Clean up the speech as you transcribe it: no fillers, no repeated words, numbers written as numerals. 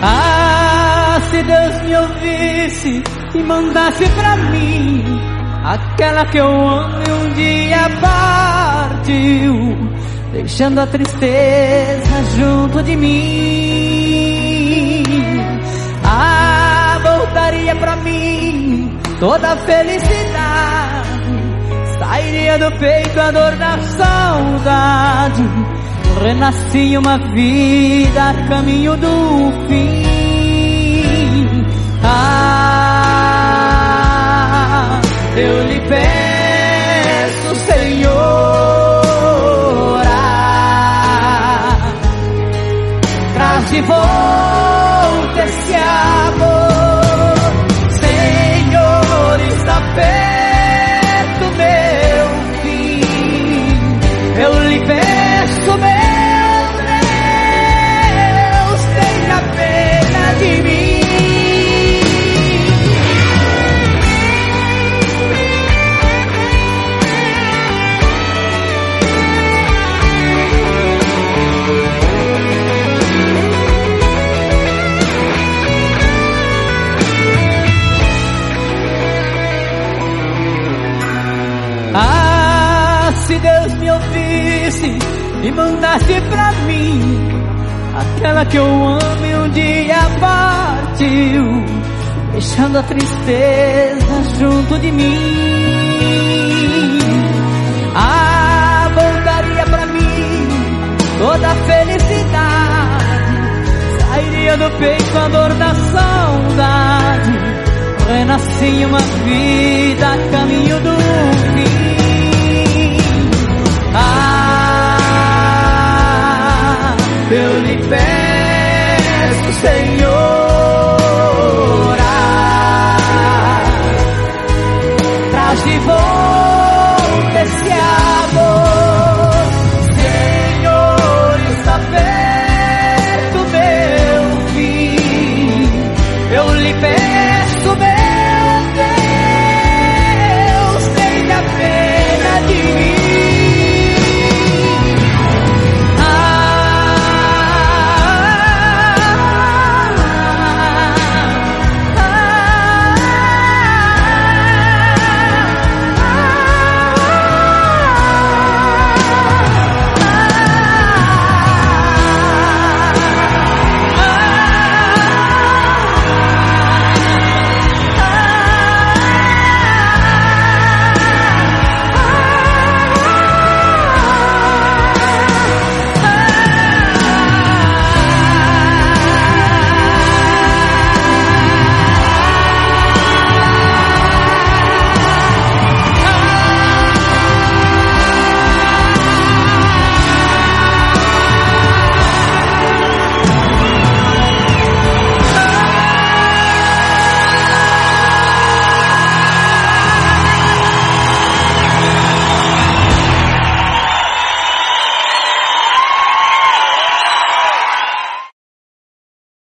Ah, se Deus me ouvisse e mandasse pra mim aquela que eu amo e um dia partiu, deixando a tristeza junto de mim. Ah, voltaria pra mim toda a felicidade, sairia do peito a dor da saudade, renasci uma vida a caminho do fim. Ah, eu lhe peço, Senhor, traz de volta esse amor. Senhor, está perto meu fim. Eu lhe peço, meu Deus, tenha pena de mim. Ah, se Deus me ouvisse e mandasse pra mim aquela que eu amo e um dia partiu, deixando a tristeza junto de mim. Ah, voltaria pra mim toda a felicidade, sairia do peito a dor da saudade, renasci uma vida a caminho do fim. Ah, eu lhe peço, Senhor,